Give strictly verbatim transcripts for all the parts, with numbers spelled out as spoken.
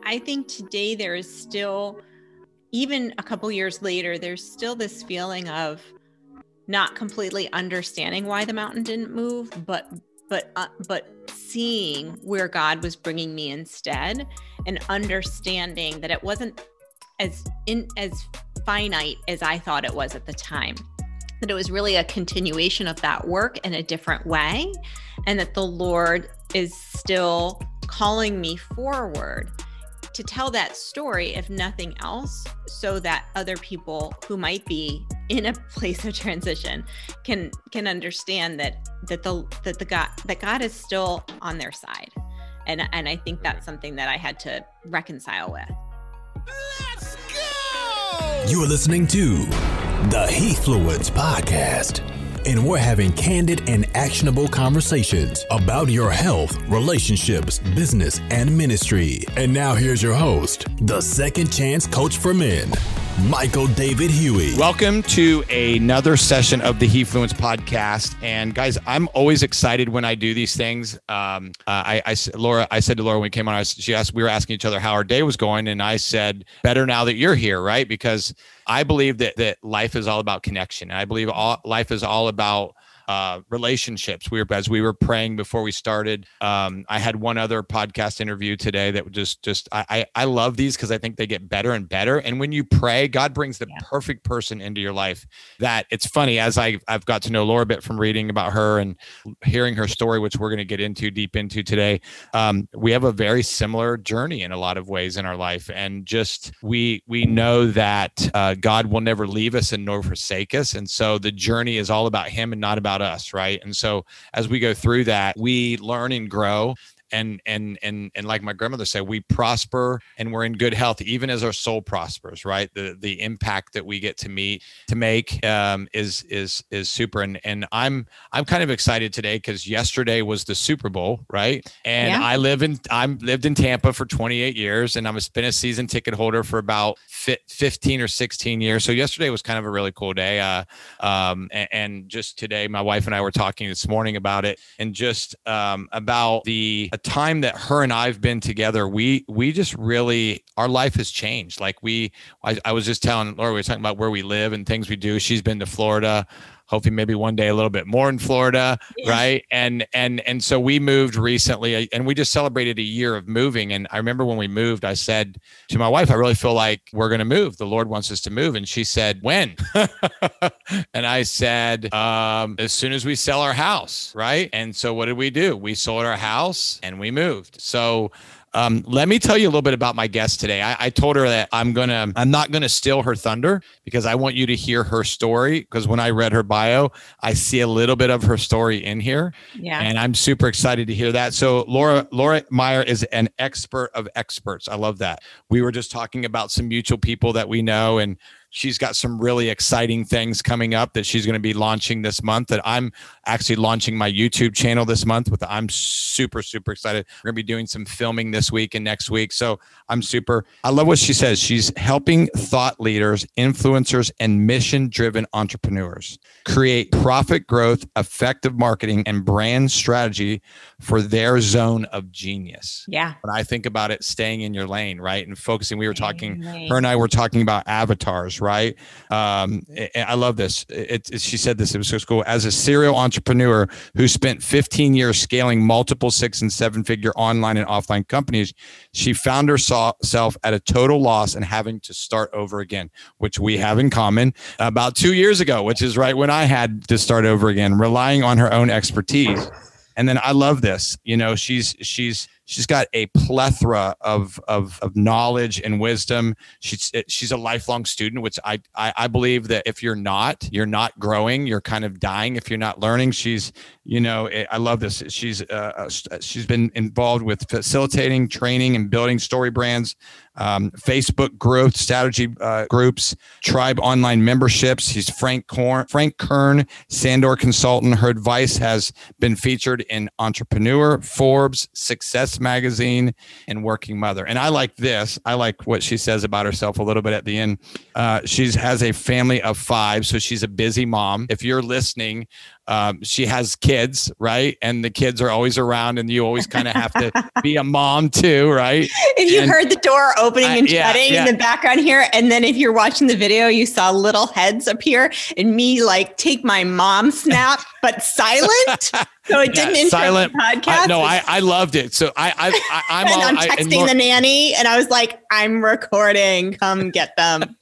I think today there is still, even a couple years later, there's still this feeling of not completely understanding why the mountain didn't move, but but uh, but seeing where God was bringing me instead, and understanding that it wasn't as in as finite as I thought it was at the time. That it was really a continuation of that work in a different way, and that the Lord is still calling me forward to tell that story, if nothing else, so that other people who might be in a place of transition can can understand that that the that the God that God is still on their side. And and I think that's something that I had to reconcile with. Let's go! You are listening to the Heathfluence Podcast, and we're having candid and actionable conversations about your health, relationships, business, and ministry. And now here's your host, the Second Chance Coach for Men, Michael David Huey. Welcome to another session of the Heathfluence Podcast. And guys, I'm always excited when I do these things. Um, uh, I, I, Laura, I said to Laura when we came on, I, she asked, we were asking each other how our day was going. And I said, better now that you're here, right? Because I believe that that life is all about connection. And I believe all life is all about uh, relationships. We were, as we were praying before we started, um, I had one other podcast interview today that just, just, I, I, I love these because I think they get better and better. And when you pray, God brings the yeah. perfect person into your life. That it's funny, as I, I've got to know Laura a bit from reading about her and hearing her story, which we're going to get into deep into today. Um, we have a very similar journey in a lot of ways in our life. And just, we, we know that uh, God will never leave us and nor forsake us. And so the journey is all about him and not about us, right? And so as we go through that, we learn and grow. And and and and like my grandmother said, we prosper and we're in good health, even as our soul prospers, right? The the impact that we get to meet to make um, is is is super. And and I'm I'm kind of excited today because yesterday was the Super Bowl, right? And yeah. I live in I'm lived in Tampa for twenty-eight years, and I'm a been a season ticket holder for about fifteen or sixteen years. So yesterday was kind of a really cool day. Uh, um, and, and just today, my wife and I were talking this morning about it, and just um, about the a time that her and I've been together, we we just really, our life has changed. Like we, I, I was just telling Laura, we were talking about where we live and things we do. She's been to Florida, hopefully maybe one day a little bit more in Florida, yeah. right? And and and so we moved recently, and we just celebrated a year of moving. And I remember when we moved, I said to my wife, I really feel like we're going to move. The Lord wants us to move. And she said, when? And I said, um, as soon as we sell our house, right? And so what did we do? We sold our house and we moved. So Um, let me tell you a little bit about my guest today. I, I told her that I'm gonna, I'm not gonna steal her thunder because I want you to hear her story. Because when I read her bio, I see a little bit of her story in here, yeah. and I'm super excited to hear that. So Laura, Laura Meyer is an expert of experts. I love that. We were just talking about some mutual people that we know, and she's got some really exciting things coming up that she's going to be launching this month, that I'm actually launching my YouTube channel this month with. I'm super, super excited. We're going to be doing some filming this week and next week. So I'm super, I love what she says. She's helping thought leaders, influencers, and mission-driven entrepreneurs create profit growth, effective marketing, and brand strategy for their zone of genius. Yeah. When I think about it, staying in your lane, right? And focusing, we were talking, her and I were talking about avatars, right? Um, I love this. It, it, she said this, it was so cool. As a serial entrepreneur who spent fifteen years scaling multiple six and seven figure online and offline companies, she found herself at a total loss and having to start over again, which we have in common, about two years ago, which is right when I had to start over again, relying on her own expertise. And then I love this, you know, she's, she's, she's got a plethora of, of, of knowledge and wisdom. She's, she's a lifelong student, which I, I, I believe that if you're not, you're not growing, you're kind of dying if you're not learning. She's, you know, I love this. She's, uh, she's been involved with facilitating, training, and building story brands, um, Facebook growth strategy uh, groups, tribe online memberships. She's Frank Korn, Frank Kern, Sandor consultant. Her advice has been featured in Entrepreneur, Forbes, Success Magazine, and Working Mother. And I like this. I like what she says about herself a little bit at the end. Uh, she has a family of five, so she's a busy mom. If you're listening, um, she has kids, right? And the kids are always around, and you always kind of have to be a mom too, right? If you and, heard the door opening and uh, yeah, shutting yeah. in the background here, and then if you're watching the video, you saw little heads appear and me like take my mom snap, but silent. So it didn't yeah, interrupt silent the podcast. I, no, I, I loved it. So I, I, I I'm, and all, I'm I, texting and Laura, the nanny, and I was like, "I'm recording. Come get them."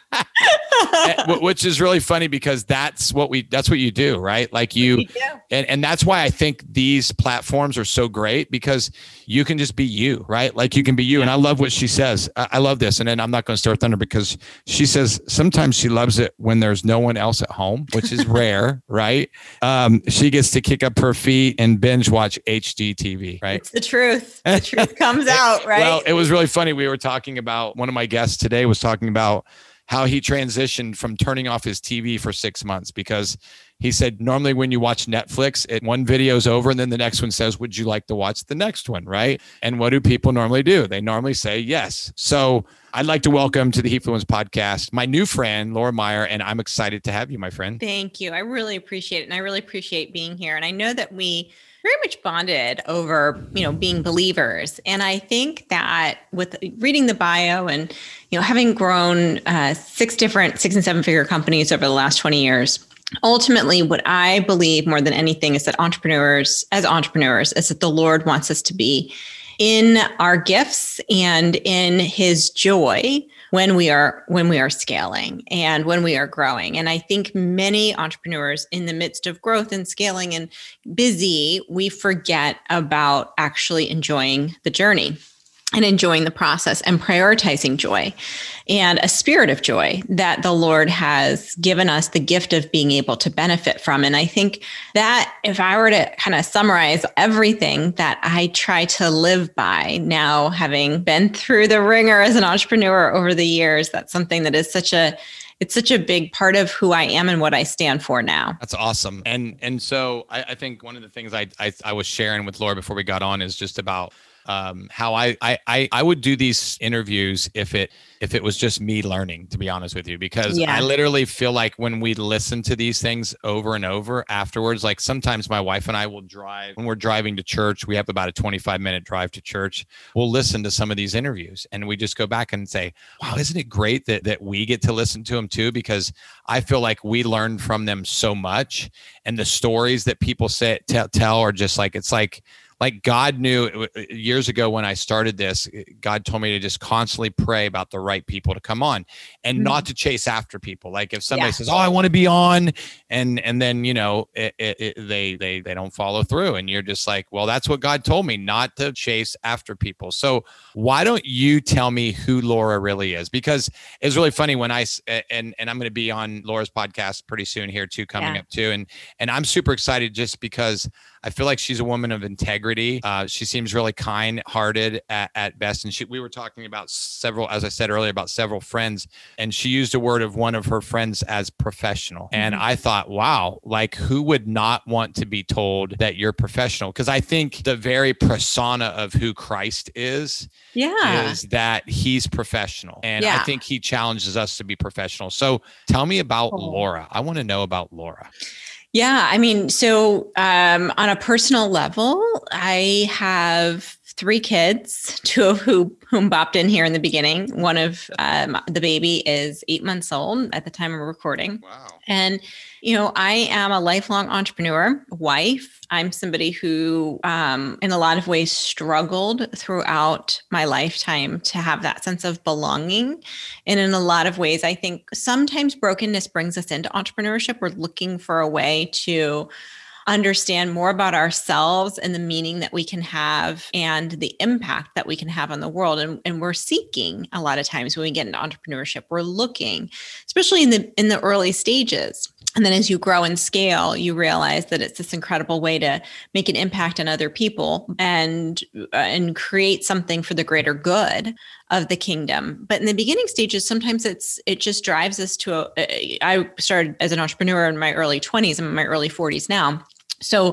Which is really funny because that's what we that's what you do, right? Like you, and, and that's why I think these platforms are so great, because you can just be you, right? Like you can be you. And I love what she says. I, I love this. And then I'm not going to start thunder, because she says sometimes she loves it when there's no one else at home, which is rare, right? Um, she gets to kick up her feet and binge watch H D T V, right? It's the truth. The truth comes out, right? Well, it was really funny. We were talking about, one of my guests today was talking about how he transitioned from turning off his T V for six months, because he said, normally when you watch Netflix, it, one video is over and then the next one says, would you like to watch the next one, right? And what do people normally do? They normally say yes. So I'd like to welcome to the Hefluence podcast my new friend, Laura Meyer, and I'm excited to have you, my friend. Thank you. I really appreciate it. And I really appreciate being here. And I know that we very much bonded over, you know, being believers. And I think that with reading the bio and, you know, having grown uh, six different six and seven figure companies over the last twenty years, ultimately, what I believe more than anything is that entrepreneurs, as entrepreneurs, is that the Lord wants us to be in our gifts and in his joy when we are when we are scaling and when we are growing. And I think many entrepreneurs in the midst of growth and scaling and busy, we forget about actually enjoying the journey and enjoying the process and prioritizing joy and a spirit of joy that the Lord has given us the gift of being able to benefit from. And I think that if I were to kind of summarize everything that I try to live by now, having been through the ringer as an entrepreneur over the years, that's something that is such a It's such a big part of who I am and what I stand for now. That's awesome. And and so I, I think one of the things I, I I was sharing with Laura before we got on is just about um, how I, I I would do these interviews if it if it was just me learning, to be honest with you, because Yeah. I literally feel like when we listen to these things over and over afterwards, like sometimes my wife and I will drive when we're driving to church. We have about a twenty-five minute drive to church. We'll listen to some of these interviews and we just go back and say, wow, isn't it great that that we get to listen to them too? Because I feel like we learn from them so much, and the stories that people say tell, tell are just like, it's like Like God knew years ago when I started this, God told me to just constantly pray about the right people to come on and mm-hmm. not to chase after people. Like if somebody yeah. says, oh, I want to be on, and and then, you know, it, it, it, they they they don't follow through. And you're just like, well, that's what God told me, not to chase after people. So why don't you tell me who Laura really is? Because it's really funny when I, and, and I'm going to be on Laura's podcast pretty soon here too, coming yeah. up too. And, and I'm super excited just because I feel like she's a woman of integrity. Uh, she seems really kind-hearted at, at best. And she, we were talking about several, as I said earlier, about several friends. And she used a word of one of her friends as professional. And I thought, wow, like who would not want to be told that you're professional? Because I think the very persona of who Christ is, yeah. is that he's professional. And yeah. I think he challenges us to be professional. So tell me about oh. Laura. I want to know about Laura. Yeah, I mean, so um, on a personal level, I have three kids, two of who, whom bopped in here in the beginning. One of um, the baby is eight months old at the time of recording. Wow. And, you know, I am a lifelong entrepreneur, wife. I'm somebody who, um, in a lot of ways, struggled throughout my lifetime to have that sense of belonging. And in a lot of ways, I think sometimes brokenness brings us into entrepreneurship. We're looking for a way to understand more about ourselves and the meaning that we can have and the impact that we can have on the world. And, and we're seeking a lot of times when we get into entrepreneurship, we're looking, especially in the in the early stages. And then as you grow and scale, you realize that it's this incredible way to make an impact on other people and, uh, and create something for the greater good of the kingdom. But in the beginning stages, sometimes it's it just drives us to a, I started as an entrepreneur in my early twenties. I'm in my early forties now. So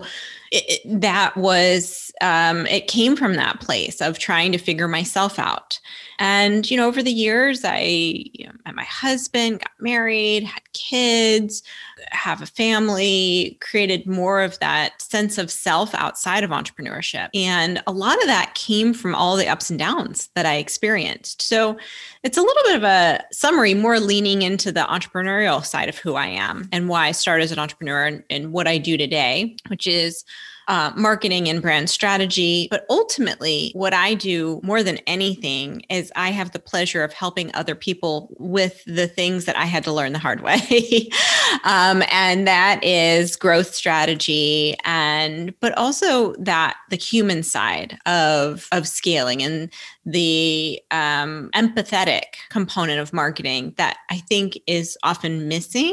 it, it, that was, um, it came from that place of trying to figure myself out. And, you know, over the years, I you know, met my husband, got married, had kids, have a family, created more of that sense of self outside of entrepreneurship. And a lot of that came from all the ups and downs that I experienced. So it's a little bit of a summary, more leaning into the entrepreneurial side of who I am and why I started as an entrepreneur and, and what I do today, which is Uh, marketing and brand strategy. But ultimately, what I do more than anything is I have the pleasure of helping other people with the things that I had to learn the hard way. um, and that is growth strategy and, but also that the human side of, of scaling and the um, empathetic component of marketing that I think is often missing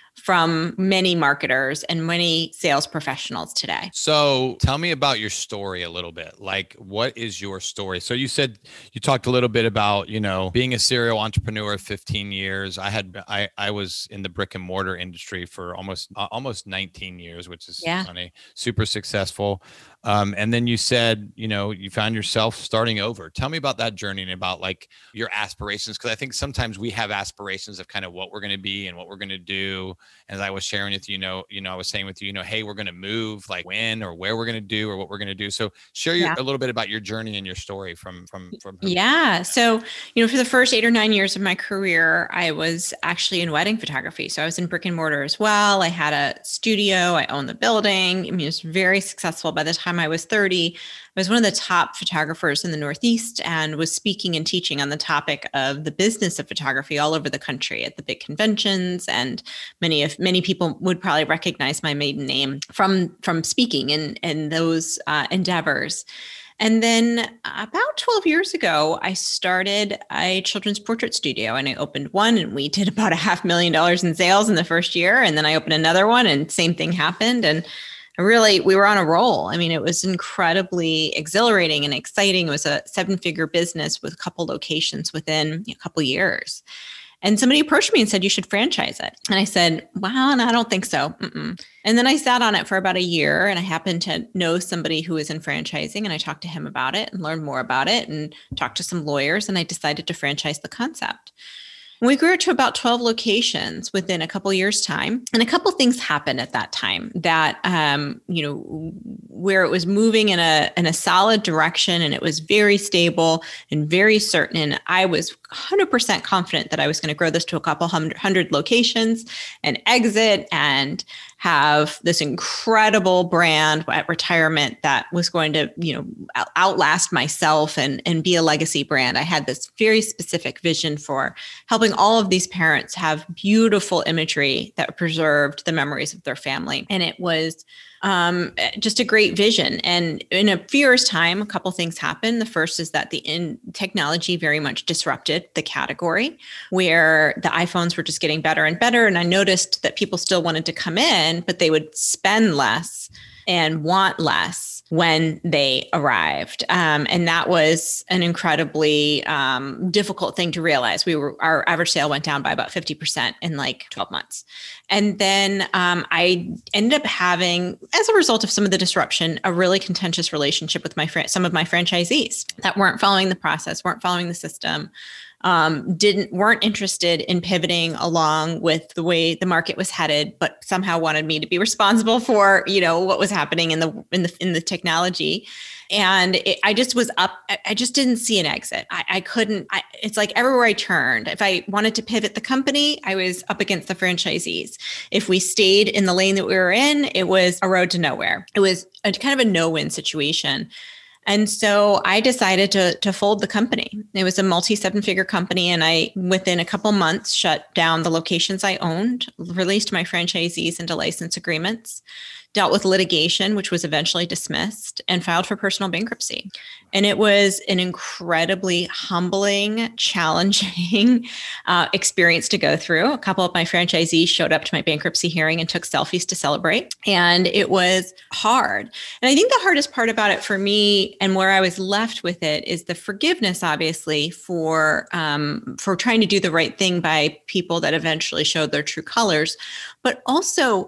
from many marketers and many sales professionals today. So tell me about your story a little bit. Like, what is your story? So you said you talked a little bit about, you know, being a serial entrepreneur of fifteen years. I had, I, I was in the brick and mortar industry for almost, uh, almost nineteen years, which is yeah. funny, super successful. Um, and then you said, you know, you found yourself starting over. Tell me about that journey and about like your aspirations. Cause I think sometimes we have aspirations of kind of what we're going to be and what we're going to do. As I was sharing with you, you know, you know, I was saying with you, you know, hey, we're going to move, like when or where we're going to do or what we're going to do. So share your, yeah. a little bit about your journey and your story from, from, from. Yeah. So, you know, for the first eight or nine years of my career, I was actually in wedding photography. So I was in brick and mortar as well. I had a studio. I owned the building. I mean, it was very successful. By the time I was thirty, I was one of the top photographers in the Northeast and was speaking and teaching on the topic of the business of photography all over the country at the big conventions. And many of many people would probably recognize my maiden name from from speaking in in those uh, endeavors. And then about twelve years ago, I started a children's portrait studio and I opened one and we did about a half million dollars in sales in the first year. And then I opened another one and same thing happened. And really, we were on a roll. I mean, it was incredibly exhilarating and exciting. It was a seven figure business with a couple locations within a couple years. And somebody approached me and said, you should franchise it. And I said, wow, no, I don't think so. Mm-mm. And then I sat on it for about a year and I happened to know somebody who was in franchising and I talked to him about it and learned more about it and talked to some lawyers and I decided to franchise the concept. And we grew it to about twelve locations within a couple years' time. And a couple things happened at that time that, um, you know, where it was moving in a in a solid direction and it was very stable and very certain. And I was one hundred percent confident that I was going to grow this to a couple hundred, hundred locations and exit and have this incredible brand at retirement that was going to, you know, outlast myself and, and be a legacy brand. I had this very specific vision for helping all of these parents have beautiful imagery that preserved the memories of their family. And it was um, just a great vision. And in a few years' time, a couple things happened. The first is that the in technology very much disrupted the category where the iPhones were just getting better and better. And I noticed that people still wanted to come in, but they would spend less and want less when they arrived. Um, and that was an incredibly um, difficult thing to realize. We were, our average sale went down by about fifty percent in like twelve months. And then um, I ended up having, as a result of some of the disruption, a really contentious relationship with my fr- some of my franchisees that weren't following the process, weren't following the system. Um, didn't weren't interested in pivoting along with the way the market was headed, but somehow wanted me to be responsible for, you know, what was happening in the in the in the technology. And it, I just was up. I just didn't see an exit. I, I couldn't. I, it's like everywhere I turned, if I wanted to pivot the company, I was up against the franchisees. If we stayed in the lane that we were in, it was a road to nowhere. It was a kind of a no-win situation. And so I decided to to fold the company. It was a multi seven figure company. And I, within a couple months, shut down the locations I owned, released my franchisees into license agreements, dealt with litigation, which was eventually dismissed, and filed for personal bankruptcy. And it was an incredibly humbling, challenging uh, experience to go through. A couple of my franchisees showed up to my bankruptcy hearing and took selfies to celebrate. And it was hard. And I think the hardest part about it for me and where I was left with it is the forgiveness, obviously, for, um, for trying to do the right thing by people that eventually showed their true colors, but also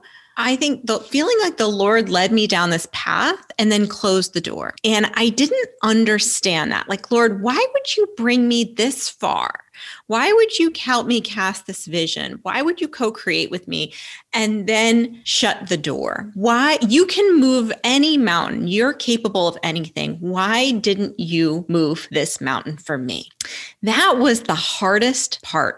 I think the feeling like the Lord led me down this path and then closed the door. And I didn't understand that. Like, Lord, why would you bring me this far? Why would you help me cast this vision? Why would you co-create with me and then shut the door? Why? You can move any mountain. You're capable of anything. Why didn't you move this mountain for me? That was the hardest part.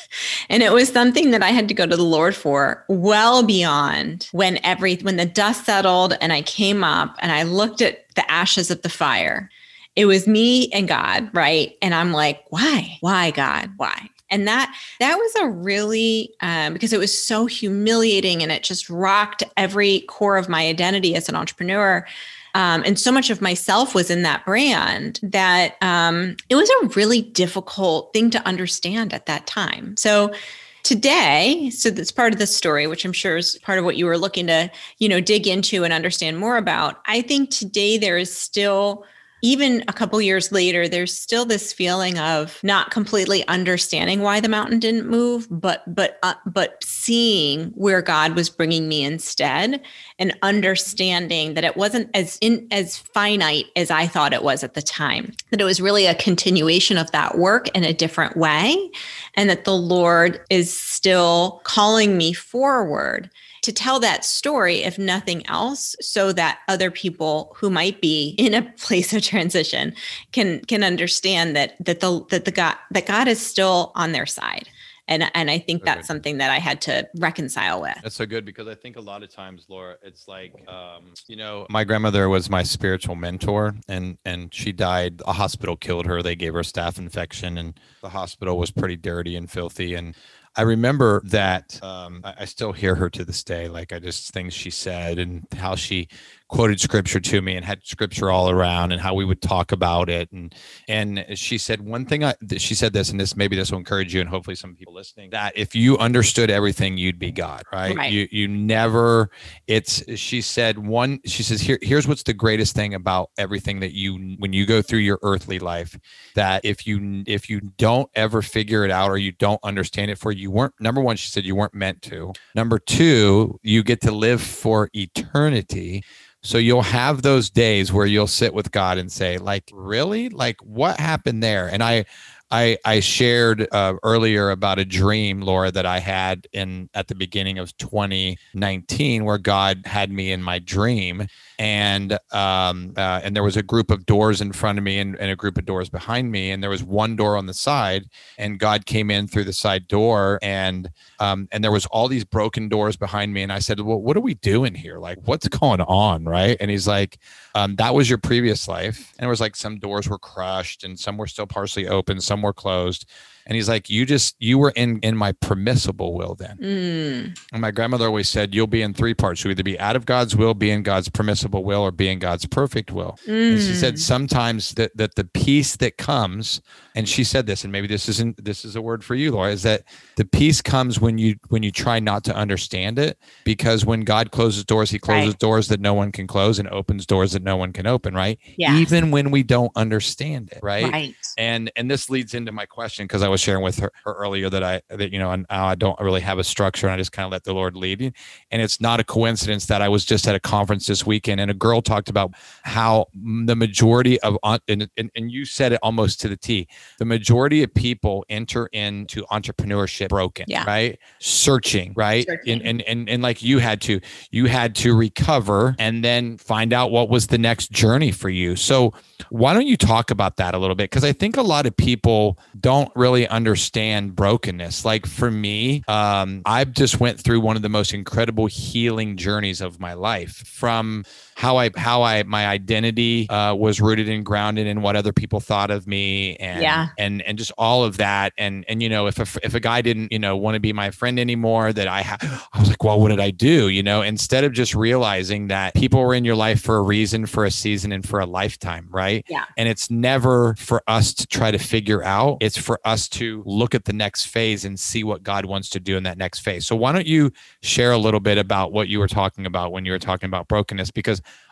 And it was something that I had to go to the Lord for well beyond when every, when the dust settled and I came up and I looked at the ashes of the fire. It was me and God, right? And I'm like, why? Why, God? Why? And that that was a really, um, because it was so humiliating and it just rocked every core of my identity as an entrepreneur. Um, and so much of myself was in that brand that um, it was a really difficult thing to understand at that time. So today, so that's part of the story, which I'm sure is part of what you were looking to, you know, dig into and understand more about. I think today there is still, even a couple years later, there's still this feeling of not completely understanding why the mountain didn't move, but but uh, but seeing where God was bringing me instead, and understanding that it wasn't as in as finite as I thought it was at the time. That it was really a continuation of that work in a different way, and that the Lord is still calling me forward to tell that story, if nothing else, so that other people who might be in a place of transition can can understand that that the that the God that God is still on their side. And and I think that's something that I had to reconcile with. That's so good, because I think a lot of times, Laura, it's like, um, you know, my grandmother was my spiritual mentor, and and she died. A hospital killed her. They gave her a staph infection, and the hospital was pretty dirty and filthy. And I remember that um, I, I still hear her to this day. Like, I just, things she said and how she quoted scripture to me and had scripture all around, and how we would talk about it. And, and she said one thing, I, she said this, and this, maybe this will encourage you and hopefully some people listening, that if you understood everything, you'd be God, right? Right. You, you never, it's, she said one, she says, here, here's what's the greatest thing about everything that you, when you go through your earthly life, that if you, if you don't ever figure it out or you don't understand it, for you weren't, number one, she said, you weren't meant to. Number two, you get to live for eternity. So you'll have those days where you'll sit with God and say, like, really? Like, what happened there? And I, I, I shared uh, earlier about a dream, Laura, that I had in at the beginning of twenty nineteen, where God had me in my dream, and um, uh, and there was a group of doors in front of me and, and a group of doors behind me, and there was one door on the side, and God came in through the side door, and um, and there was all these broken doors behind me, and I said, well, what are we doing here? Like, what's going on, right? And he's like, um, that was your previous life, and it was like some doors were crushed, and some were still partially open, some were closed. And he's like, you just, you were in, in my permissible will then. Mm. And my grandmother always said, you'll be in three parts. You'll either be out of God's will, be in God's permissible will, or be in God's perfect will. Mm. And she said, sometimes that, that the peace that comes, and she said this, and maybe this isn't, this is a word for you, Laura, is that the peace comes when you, when you try not to understand it, because when God closes doors, he closes right. doors that no one can close and opens doors that no one can open, right? Yes. Even when we don't understand it, right? Right. And, and this leads into my question, because I was sharing with her, her earlier that I, that, you know, and I don't really have a structure, and I just kind of let the Lord lead me. And it's not a coincidence that I was just at a conference this weekend, and a girl talked about how the majority of, and, and, and you said it almost to the T, the majority of people enter into entrepreneurship broken, yeah. right? Searching, right? Searching. And, and, and, and like you had to, you had to recover and then find out what was the next journey for you. So why don't you talk about that a little bit? Because I think a lot of people don't really understand brokenness. Like for me, um, I've just went through one of the most incredible healing journeys of my life, from how I, how I, my identity uh, was rooted and grounded in what other people thought of me, and, yeah. and, and just all of that. And, and, you know, if a, if a guy didn't, you know, want to be my friend anymore, that I ha- I was like, well, what did I do? You know, instead of just realizing that people were in your life for a reason, for a season, and for a lifetime. Right. Yeah. And it's never for us to try to figure out. It's for us to look at the next phase and see what God wants to do in that next phase. So why don't you share a little bit about what you were talking about when you were talking about brokenness? Because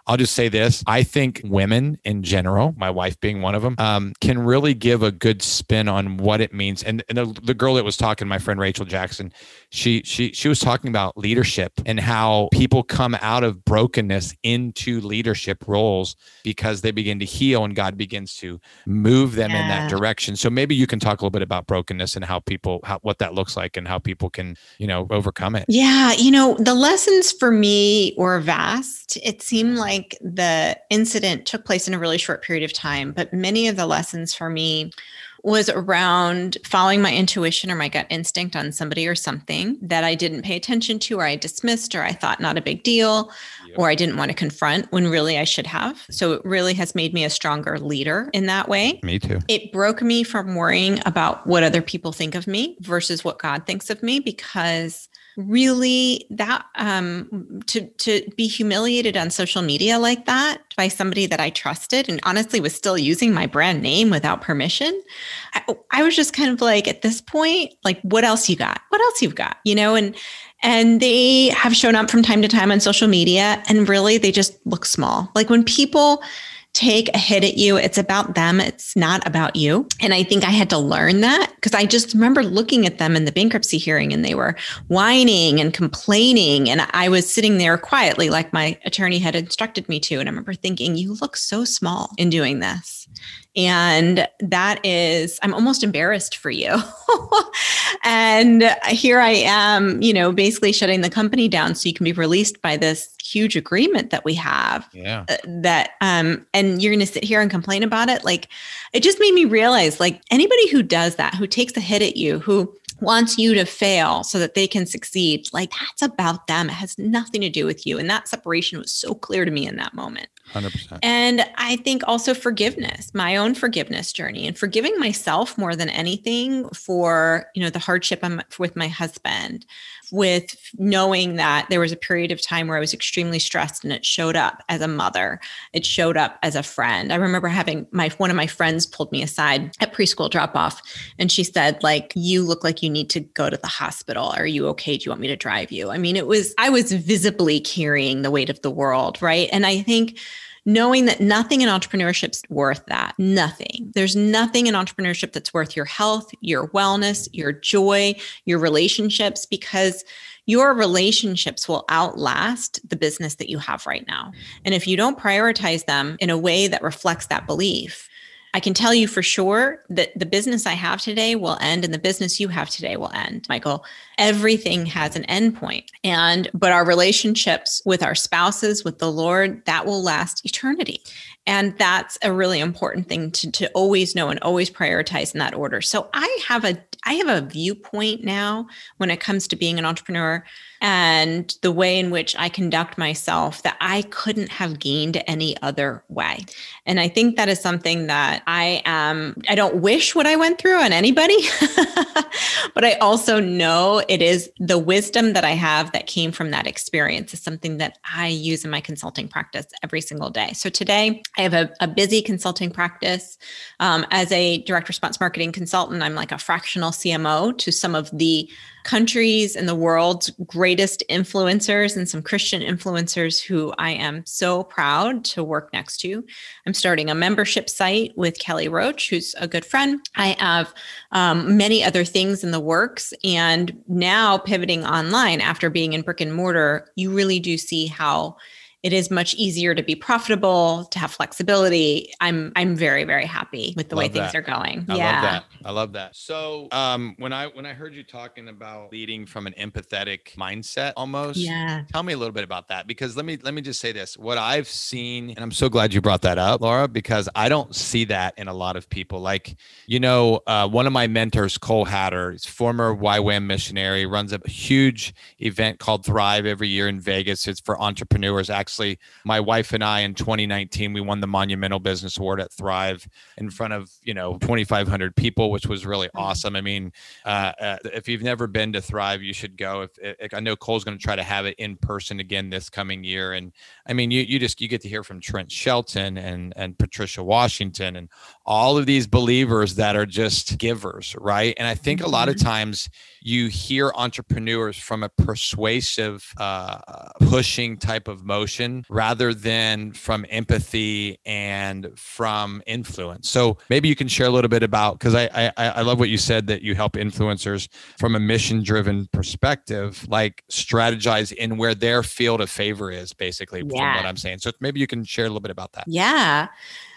I'll just say this. I think women in general, my wife being one of them, um, can really give a good spin on what it means. And, and the, the girl that was talking, my friend Rachel Jackson, she she she was talking about leadership and how people come out of brokenness into leadership roles because they begin to heal and God begins to move them yeah. in that direction. So maybe you can talk a little bit about brokenness and how people, how, what that looks like and how people can, you know, overcome it. Yeah. You know, the lessons for me were vast. It seemed like the incident took place in a really short period of time, but many of the lessons for me was around following my intuition or my gut instinct on somebody or something that I didn't pay attention to, or I dismissed, or I thought not a big deal, yep. or I didn't want to confront when really I should have. So it really has made me a stronger leader in that way. Me too. It broke me from worrying about what other people think of me versus what God thinks of me, because really that um, to to be humiliated on social media like that by somebody that I trusted and honestly was still using my brand name without permission. I, I was just kind of like, at this point, like, what else you got? What else you've got? You know, and and they have shown up from time to time on social media, and really they just look small. Like when people take a hit at you, it's about them. It's not about you. And I think I had to learn that because I just remember looking at them in the bankruptcy hearing and they were whining and complaining. And I was sitting there quietly like my attorney had instructed me to. And I remember thinking, you look so small in doing this. And that is, I'm almost embarrassed for you. And here I am, you know, basically shutting the company down so you can be released by this huge agreement that we have. Yeah. Uh, that, um, and you're going to sit here and complain about it. Like, it just made me realize, like, anybody who does that, who takes a hit at you, who wants you to fail so that they can succeed, like, that's about them. It has nothing to do with you. And that separation was so clear to me in that moment. one hundred percent. And I think also forgiveness, my own forgiveness journey, and forgiving myself more than anything for, you know, the hardship I'm with my husband, with knowing that there was a period of time where I was extremely stressed, and it showed up as a mother. It showed up as a friend. I remember having my, one of my friends pulled me aside at preschool drop off, and she said, like, you look like you need to go to the hospital. Are you okay? Do you want me to drive you? I mean, it was, I was visibly carrying the weight of the world. Right. And I think knowing that nothing in entrepreneurship is worth that. Nothing. There's nothing in entrepreneurship that's worth your health, your wellness, your joy, your relationships, because your relationships will outlast the business that you have right now. And if you don't prioritize them in a way that reflects that belief, I can tell you for sure that the business I have today will end, and the business you have today will end, Michael. Everything has an end point. And, but our relationships with our spouses, with the Lord, that will last eternity. And that's a really important thing to, to always know and always prioritize in that order. So I have a, I have a viewpoint now when it comes to being an entrepreneur and the way in which I conduct myself that I couldn't have gained any other way. And I think that is something that I am, I don't wish what I went through on anybody, but I also know it is the wisdom that I have that came from that experience is something that I use in my consulting practice every single day. So today I have a, a busy consulting practice. Um, as a direct response marketing consultant, I'm like a fractional C M O to some of the countries and the world's greatest influencers and some Christian influencers who I am so proud to work next to. I'm starting a membership site with Kelly Roach, who's a good friend. I have um, many other things in the works. And now pivoting online after being in brick and mortar, you really do see how it is much easier to be profitable, to have flexibility. I'm I'm very, very happy with the love way that. things are going. I yeah. love that. I love that. So um, when I when I heard you talking about leading from an empathetic mindset almost, yeah. tell me a little bit about that. Because let me let me just say this. What I've seen, and I'm so glad you brought that up, Laura, because I don't see that in a lot of people. Like, you know, uh, one of my mentors, Cole Hatter, is former Y WAM missionary, runs a huge event called Thrive every year in Vegas. It's for entrepreneurs. Actually, my wife and I in twenty nineteen, we won the Monumental Business Award at Thrive in front of, you know, twenty-five hundred people, which was really awesome. I mean, uh, uh, if you've never been to Thrive, you should go. If, if I know Cole's going to try to have it in person again this coming year. And I mean, you you just, you get to hear from Trent Shelton and, and Patricia Washington and all of these believers that are just givers, right? And I think a lot of times you hear entrepreneurs from a persuasive, uh, pushing type of motion emotion rather than from empathy and from influence. So maybe you can share a little bit about, because I, I I love what you said, that you help influencers from a mission-driven perspective, like strategize in where their field of favor is, basically, yeah. from what I'm saying. So maybe you can share a little bit about that. Yeah.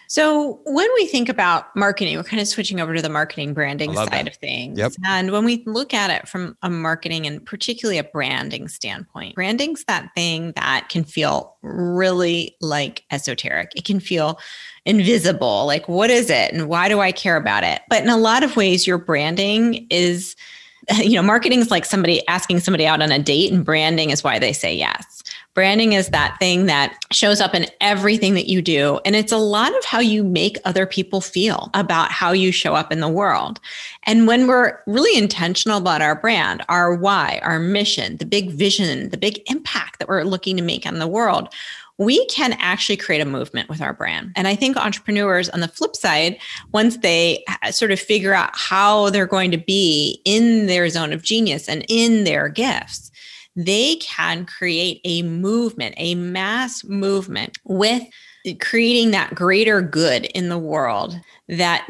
So when we think about marketing, we're kind of switching over to the marketing branding side that. of things. Yep. And when we look at it from a marketing and particularly a branding standpoint, branding's that thing that can feel really like esoteric. It can feel invisible. Like, what is it? And why do I care about it? But in a lot of ways, your branding is, you know, marketing is like somebody asking somebody out on a date, and branding is why they say yes. Branding is that thing that shows up in everything that you do. And it's a lot of how you make other people feel about how you show up in the world. And when we're really intentional about our brand, our why, our mission, the big vision, the big impact that we're looking to make on the world, we can actually create a movement with our brand. And I think entrepreneurs, on the flip side, once they sort of figure out how they're going to be in their zone of genius and in their gifts, they can create a movement, a mass movement with creating that greater good in the world that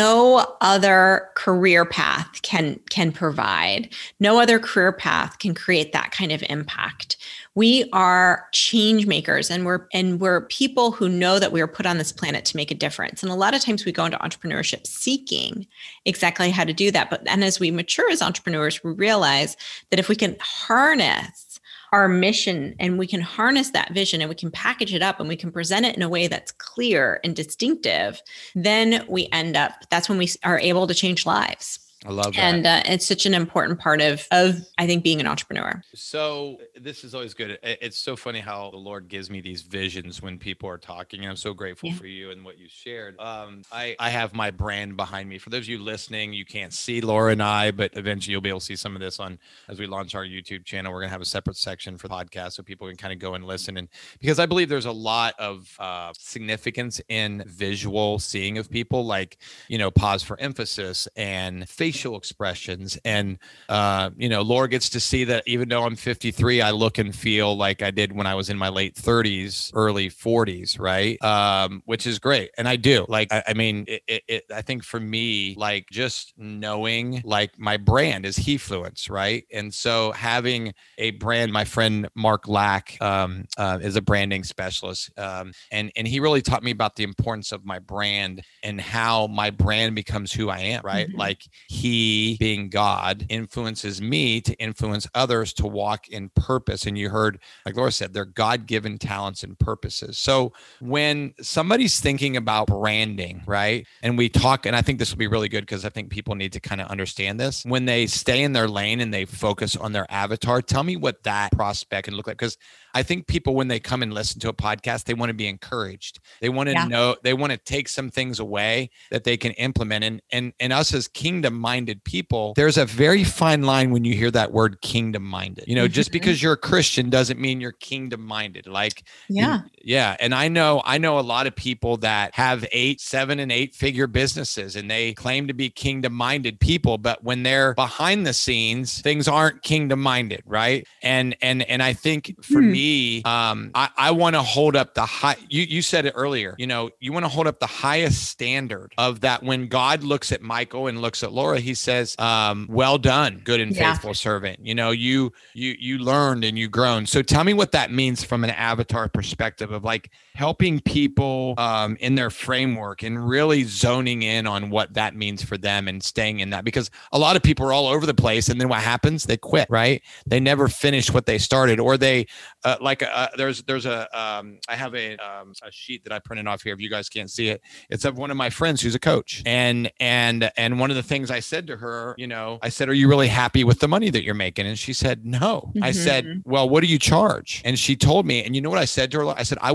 no other career path can, can provide. No other career path can create that kind of impact. We are change makers, and we're and we're people who know that we are put on this planet to make a difference. And a lot of times we go into entrepreneurship seeking exactly how to do that. But and as we mature as entrepreneurs, we realize that if we can harness our mission and we can harness that vision and we can package it up and we can present it in a way that's clear and distinctive, then we end up, that's when we are able to change lives. I love that. And uh, it's such an important part of, of, I think, being an entrepreneur. So this is always good. It's so funny how the Lord gives me these visions when people are talking. And I'm so grateful yeah. for you and what you shared. Um, I, I have my brand behind me. For those of you listening, you can't see Laura and I, but eventually you'll be able to see some of this on, as we launch our YouTube channel. We're going to have a separate section for the podcast so people can kind of go and listen. And because I believe there's a lot of uh, significance in visual seeing of people, like, you know, pause for emphasis and facial expressions. And, uh, you know, Laura gets to see that even though I'm fifty-three, I look and feel like I did when I was in my late thirties, early forties, right? Um, which is great. And I do. Like, I, I mean, it, it, it, I think for me, like just knowing like my brand is Hefluence, right? And so having a brand, my friend Mark Lack um, uh, is a branding specialist. Um, and, and he really taught me about the importance of my brand and how my brand becomes who I am, right? Mm-hmm. Like he, being God, influences me to influence others to walk in purpose. And you heard, like Laura said, they're God-given talents and purposes. So when somebody's thinking about branding, right? And we talk, and I think this will be really good because I think people need to kind of understand this. When they stay in their lane and they focus on their avatar, tell me what that prospect can look like. Because I think people, when they come and listen to a podcast, they want to be encouraged. They want to yeah. know, they want to take some things away that they can implement. And, and, and us as kingdom-minded people, there's a very fine line when you hear that word kingdom-minded. You know, just because you're a Christian doesn't mean you're kingdom-minded. Like, yeah. You, yeah. And I know, I know a lot of people that have eight, seven and eight figure businesses and they claim to be kingdom-minded people, but when they're behind the scenes, things aren't kingdom-minded. Right. And, and, and I think for hmm. me, Um, I, I want to hold up the high, you, you said it earlier, you know, you want to hold up the highest standard of that. When God looks at Michael and looks at Laura, he says, um, well done, good and yeah. faithful servant. You know, you, you, you learned and you grown. So tell me what that means from an avatar perspective of like helping people, um, in their framework and really zoning in on what that means for them and staying in that, because a lot of people are all over the place. And then what happens? They quit, right? They never finish what they started, or they, uh, like uh, there's there's a um, I have a um, a sheet that I printed off here. If you guys can't see it, it's of one of my friends who's a coach, and and and one of the things I said to her, you know, I said, "Are you really happy with the money that you're making?" And she said, "No." Mm-hmm. I said, "Well, what do you charge?" And she told me, and you know what I said to her? I said, "I would ch- I would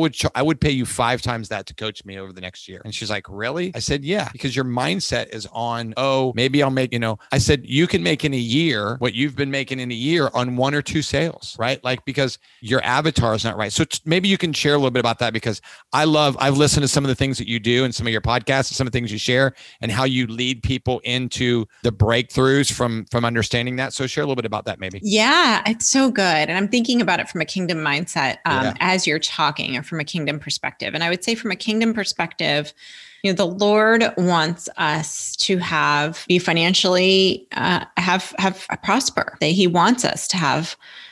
would pay you five times that to coach me over the next year. And she's like, really? I said, yeah, because your mindset is on, oh, maybe I'll make, you know, I said, you can make in a year what you've been making in a year on one or two sales, right? Like, because your avatar is not right. So t- maybe you can share a little bit about that, because I love, I've listened to some of the things that you do and some of your podcasts and some of the things you share and how you lead people into the breakthroughs from, from understanding that. So share a little bit about that maybe. Yeah, it's so good. And I'm thinking about it from a kingdom mindset um, Yeah. as you're talking, or from a kingdom perspective. And I would say from a kingdom perspective, you know, the Lord wants us to have, be financially, uh, have, have a prosper. That He wants us to have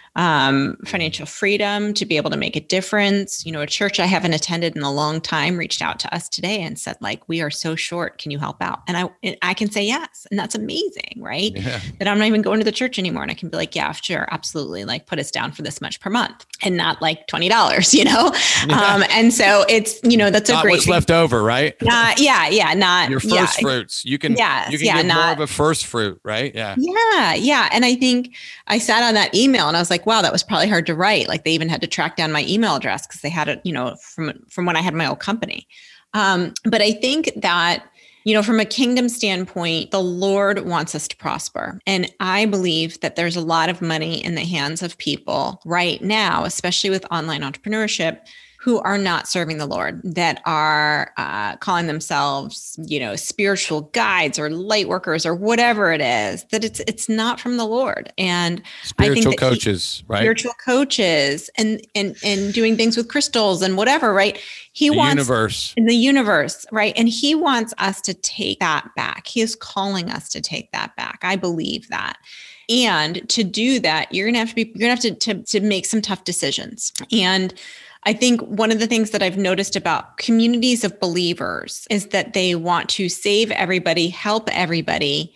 um, financial freedom, to be able to make a difference. You know, a church I haven't attended in a long time reached out to us today and said, like, we are so short. Can you help out? And I, and I can say yes. And that's amazing, right? Yeah. That I'm not even going to the church anymore. And I can be like, yeah, sure. Absolutely. Like, put us down for this much per month and not like twenty dollars, you know? Yeah. Um, and so it's, you know, that's a not great what's left over, right? Not, yeah. Yeah. Not your first yeah. fruits. You can, yes, you can yeah, give not, more of a first fruit, right? Yeah. Yeah. Yeah. And I think I sat on that email and I was like, wow, that was probably hard to write. Like, they even had to track down my email address because they had it, you know, from, from when I had my old company. Um, but I think that, you know, from a kingdom standpoint, the Lord wants us to prosper. And I believe that there's a lot of money in the hands of people right now, especially with online entrepreneurship, who are not serving the Lord, that are uh, calling themselves, you know, spiritual guides or light workers or whatever it is, that it's it's not from the Lord. And spiritual I think coaches, he, right? Spiritual coaches and and and doing things with crystals and whatever, right? He the wants universe. in the universe, right? And He wants us to take that back. He is calling us to take that back. I believe that. And to do that, you're gonna have to be, you're gonna have to to, to make some tough decisions. And I think one of the things that I've noticed about communities of believers is that they want to save everybody, help everybody,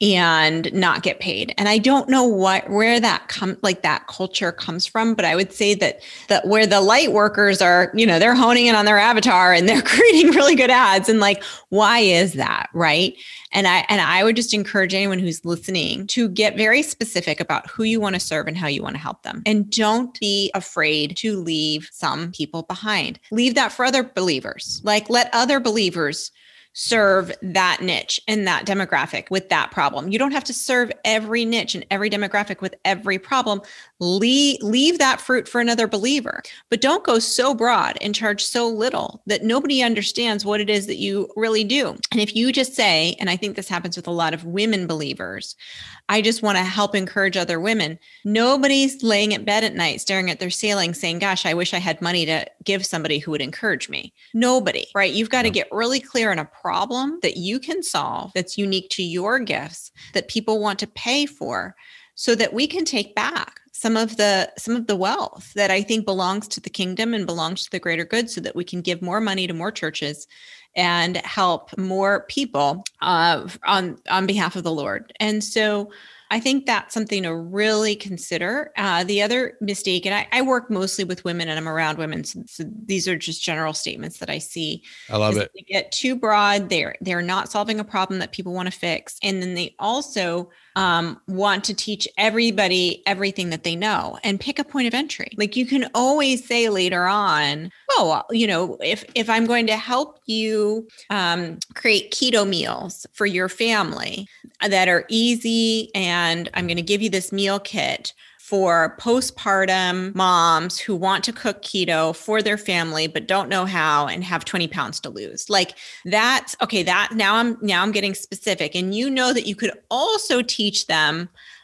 and not get paid. And I don't know what, where that come, like that culture comes from, but I would say that, that where the light workers are, you know, they're honing in on their avatar and they're creating really good ads. And like, why is that? Right. And I, and I would just encourage anyone who's listening to get very specific about who you want to serve and how you want to help them. And don't be afraid to leave some people behind. Leave that for other believers. Like, let other believers serve that niche and that demographic with that problem. You don't have to serve every niche and every demographic with every problem. Leave, leave that fruit for another believer, but don't go so broad and charge so little that nobody understands what it is that you really do. And if you just say, and I think this happens with a lot of women believers, I just want to help encourage other women. Nobody's laying at bed at night staring at their ceiling saying, gosh, I wish I had money to give somebody who would encourage me. Nobody, right? You've got to get really clear on a problem that you can solve that's unique to your gifts that people want to pay for, so that we can take back some of the some of the wealth that I think belongs to the kingdom and belongs to the greater good, so that we can give more money to more churches and help more people uh, on on behalf of the Lord. And so I think that's something to really consider. Uh, the other mistake, and I, I work mostly with women and I'm around women, so, so these are just general statements that I see. I love it. They get too broad. They're they're not solving a problem that people want to fix, and then they also um, want to teach everybody everything that they know and pick a point of entry. Like, you can always say later on, oh, well, you know, if if I'm going to help you um, create keto meals for your family that are easy, and I'm going to give you this meal kit for postpartum moms who want to cook keto for their family, but don't know how and have twenty pounds to lose. Like, that's okay. That now I'm, now I'm getting specific. And you know that you could also teach them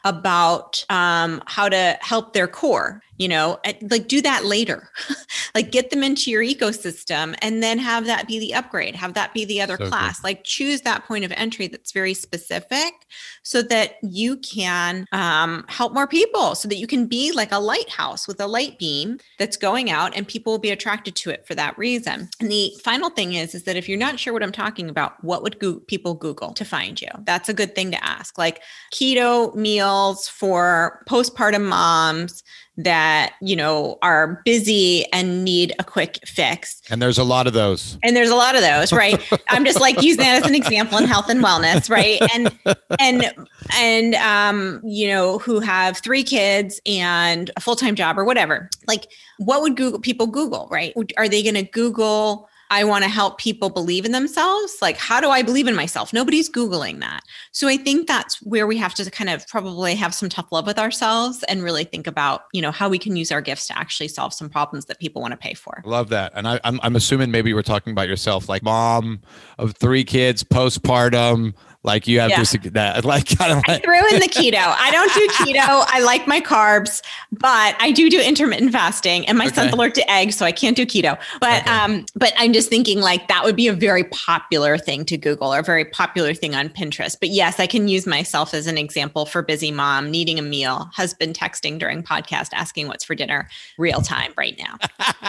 about um, how to help their core, you know, like do that later, like get them into your ecosystem and then have that be the upgrade, have that be the other so class, good. Like choose that point of entry that's very specific so that you can um, help more people, so that you can be like a lighthouse with a light beam that's going out and people will be attracted to it for that reason. And the final thing is, is that if you're not sure what I'm talking about, what would go- people Google to find you? That's a good thing to ask. Like keto meals for postpartum moms that that, you know, are busy and need a quick fix. And there's a lot of those. And there's a lot of those, right? I'm just like using that as an example in health and wellness, right? And, and, and, um, you know, who have three kids and a full-time job or whatever. Like, what would Google people Google, right? Are they going to Google, I want to help people believe in themselves? Like, how do I believe in myself? Nobody's Googling that. So I think that's where we have to kind of probably have some tough love with ourselves and really think about, you know, how we can use our gifts to actually solve some problems that people want to pay for. Love that. And I, I'm, I'm assuming maybe you were talking about yourself, like mom of three kids, postpartum. Like you have yeah. this, that, like kind of like. I threw in the keto. I don't do keto. I like my carbs, but I do do intermittent fasting, and my okay. son's allergic to eggs, so I can't do keto. But okay. um, but I'm just thinking like that would be a very popular thing to Google or a very popular thing on Pinterest. But yes, I can use myself as an example for busy mom needing a meal, husband texting during podcast, asking what's for dinner, real time right now.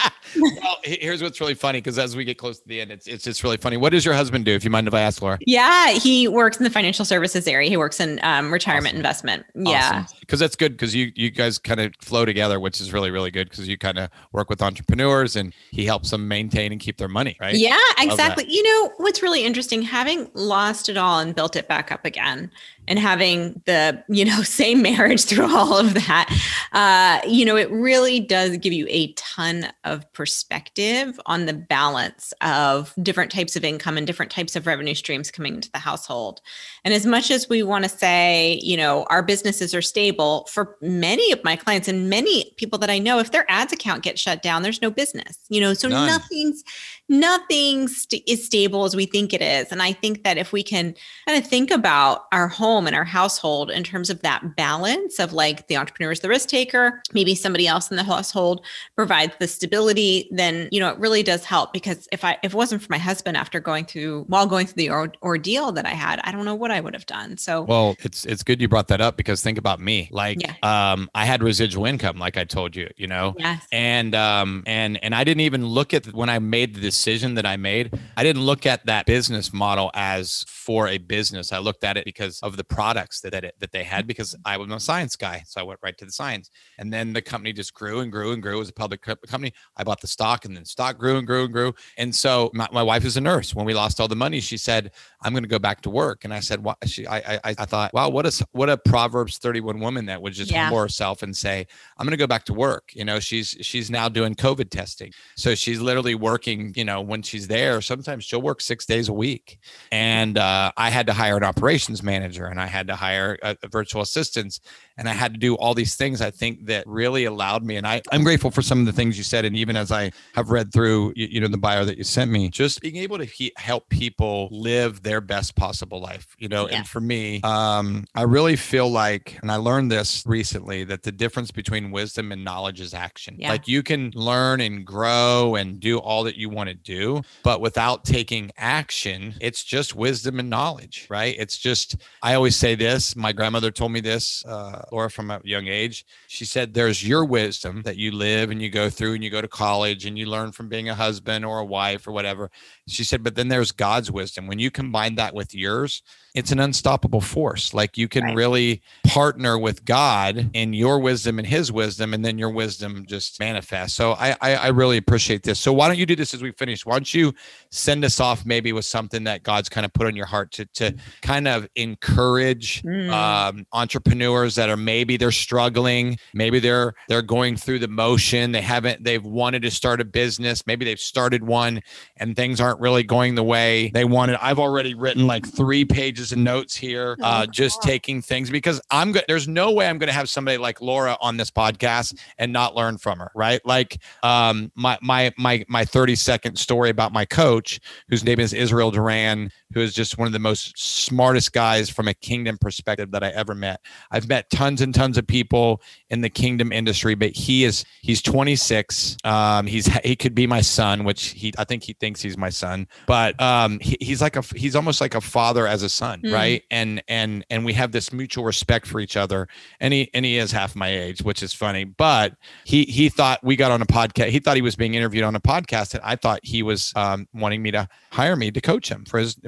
Well, here's what's really funny, because as we get close to the end, it's it's just really funny. What does your husband do, if you mind if I ask, Laura? Yeah, he works in the financial services area. He works in um, retirement awesome. investment. Yeah. Because awesome. that's good, because you you guys kind of flow together, which is really, really good, because you kind of work with entrepreneurs and he helps them maintain and keep their money, right? Yeah, exactly. You know, what's really interesting, having lost it all and built it back up again, and having the, you know, same marriage through all of that, uh, you know, it really does give you a ton of perspective on the balance of different types of income and different types of revenue streams coming into the household. And as much as we want to say, you know, our businesses are stable, for many of my clients and many people that I know, if their ads account gets shut down, there's no business, you know, so None. nothing's, nothing st- is stable as we think it is. And I think that if we can kind of think about our home and our household in terms of that balance of like the entrepreneur is the risk taker, maybe somebody else in the household provides the stability, then, you know, it really does help. Because if I, if it wasn't for my husband after going through, while going through the or- ordeal that I had, I don't know what I would have done. So, well, it's, it's good you brought that up, because think about me, like, yeah. um, I had residual income, like I told you, you know, yes. and, um, and, and I didn't even look at, when I made the decision that I made, I didn't look at that business model as for a business. I looked at it because of the products that, that, it, that they had, because I was a science guy. So I went right to the science, and then the company just grew and grew and grew. It was a public company. I bought the stock, and then stock grew and grew and grew. And so my, my wife is a nurse. When we lost all the money, she said, I'm going to go back to work. And I said, what? She, I, I, I thought, wow, what a, what a Proverbs thirty-one woman that would just yeah. humble herself and say, I'm going to go back to work. You know, she's, she's now doing COVID testing. So she's literally working, you know, when she's there, sometimes she'll work six days a week. And uh, I had to hire an operations manager, and I had to hire a, a virtual assistants, and I had to do all these things, I think, that really allowed me. And I, I'm grateful for some of the things you said. And even as I have read through, you, you know, the bio that you sent me, just being able to he- help people live their best possible life, you know, yeah. and for me, um, I really feel like, and I learned this recently, that the difference between wisdom and knowledge is action. Yeah. Like you can learn and grow and do all that you want to do, but without taking action, it's just wisdom and knowledge, right? It's just, I always say this, my grandmother told me this, uh, Laura, from a young age. She said, there's your wisdom that you live and you go through and you go to college and you learn from being a husband or a wife or whatever. She said, but then there's God's wisdom. When you combine that with yours, it's an unstoppable force. Like you can right. really partner with God in your wisdom and his wisdom, and then your wisdom just manifests. So I, I, I really appreciate this. So why don't you do this as we finish? Why don't you send us off maybe with something that God's kind of put on your heart to, to kind of encourage mm. um, entrepreneurs that are maybe they're struggling, maybe they're they're going through the motion. They haven't, they've wanted to start a business. Maybe they've started one and things aren't really going the way they wanted. I've already written like three pages of notes here, uh, oh, just God. taking things, because I'm good. There's no way I'm going to have somebody like Laura on this podcast and not learn from her, right? Like um, my my my my thirty second story about my coach, whose name is Israel Duran, who is just one of the most smartest guys from a kingdom perspective that I ever met. I've met tons and tons of people in the kingdom industry, but he is he's twenty-six. Um, he's he could be my son, which he I think he thinks he's my son, but um, he, he's like a he's almost like a father as a son, mm. right? And and and we have this mutual respect for each other. And he and he is half my age, which is funny. But he he thought we got on a podcast. He thought he was being interviewed on a podcast, and I thought he was um, wanting me to hire me to coach him for his for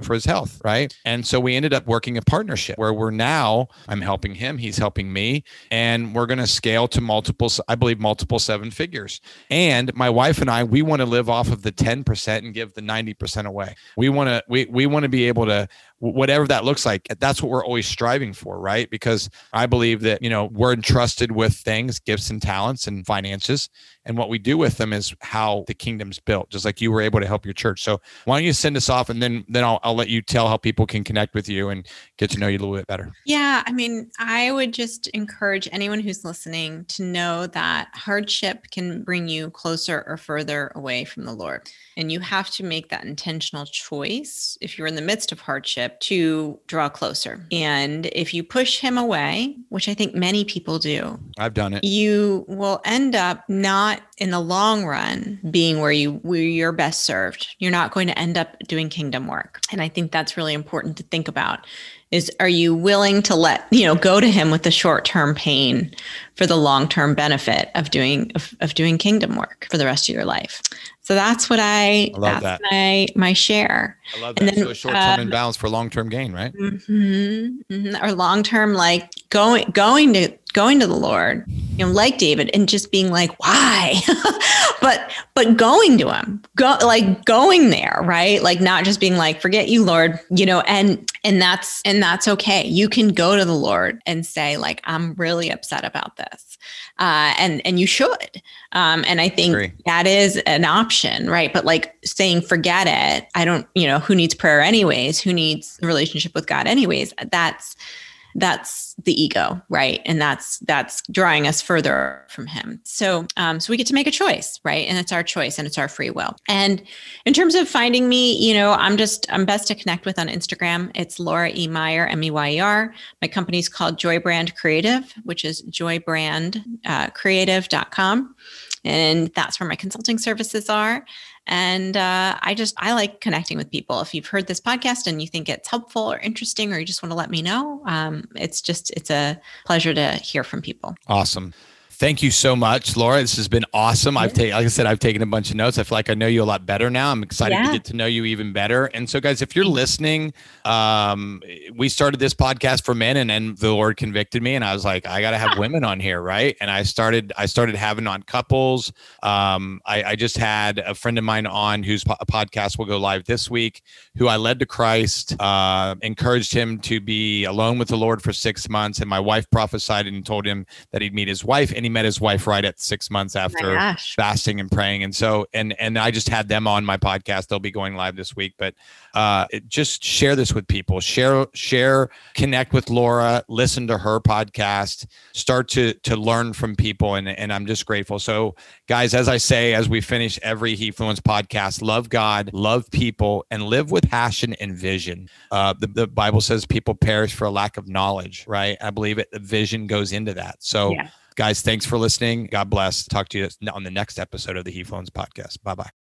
for his health, right? And so we ended up working a partnership where we're now, I'm helping him, he's helping me, and we're going to scale to multiple, I believe, multiple seven figures. And my wife and I, we want to live off of the ten percent and give the ninety percent away. We want to, we, we want to be able to, whatever that looks like, that's what we're always striving for, right? Because I believe that, you know, we're entrusted with things, gifts and talents and finances. And what we do with them is how the kingdom's built, just like you were able to help your church. So why don't you send us off, and then then I'll, I'll let you tell how people can connect with you and get to know you a little bit better. Yeah, I mean, I would just encourage anyone who's listening to know that hardship can bring you closer or further away from the Lord. And you have to make that intentional choice if you're in the midst of hardship to draw closer. And if you push him away, which I think many people do, I've done it, you will end up not in the long run being where you where you're best served. You're not going to end up doing kingdom work. And I think that's really important to think about. Is are you willing to let, you know, go to him with the short-term pain for the long-term benefit of doing of, of doing kingdom work for the rest of your life? So that's what I, I love that's that. my my share. I love that. And then, so short-term um, imbalance for long-term gain, right? Mm-hmm, mm-hmm. Or long-term, like going going to going to the Lord, you know, like David, and just being like, why? but but going to him, go like going there, right? Like not just being like, forget you, Lord, you know, and and that's and that's okay. You can go to the Lord and say, like, I'm really upset about this. Uh, and and you should. Um, and I think Agree. That is an option, right? But like saying, forget it. I don't, you know, who needs prayer anyways? Who needs a relationship with God anyways? That's that's the ego, right? And that's that's drawing us further from him. So um, so we get to make a choice, right? And it's our choice and it's our free will. And in terms of finding me, you know, I'm just, I'm best to connect with on Instagram. It's Laura E. Meyer, M E Y E R. My company's called Joy Brand Creative, which is joy brand creative dot com. And that's where my consulting services are. And uh, I just, I like connecting with people. If you've heard this podcast and you think it's helpful or interesting, or you just want to let me know, um, it's just, it's a pleasure to hear from people. Awesome. Thank you so much, Laura. This has been awesome. I've taken, like I said, I've taken a bunch of notes. I feel like I know you a lot better now. I'm excited yeah. to get to know you even better. And so, guys, if you're listening, um, we started this podcast for men, and then the Lord convicted me, and I was like, I got to have women on here, right? And I started, I started having on couples. Um, I, I just had a friend of mine on whose po- podcast will go live this week, who I led to Christ, uh, encouraged him to be alone with the Lord for six months, and my wife prophesied and told him that he'd meet his wife, and he met his wife right at six months after oh fasting and praying. And so, and, and I just had them on my podcast. They'll be going live this week, but uh, it, just share this with people, share, share, connect with Laura, listen to her podcast, start to, to learn from people. And, and I'm just grateful. So guys, as I say, as we finish every Hefluence podcast, love God, love people, and live with passion and vision. Uh, the, the Bible says people perish for a lack of knowledge, right? I believe it. The vision goes into that. So yeah. Guys, thanks for listening. God bless. Talk to you on the next episode of the Hefluence podcast. Bye-bye.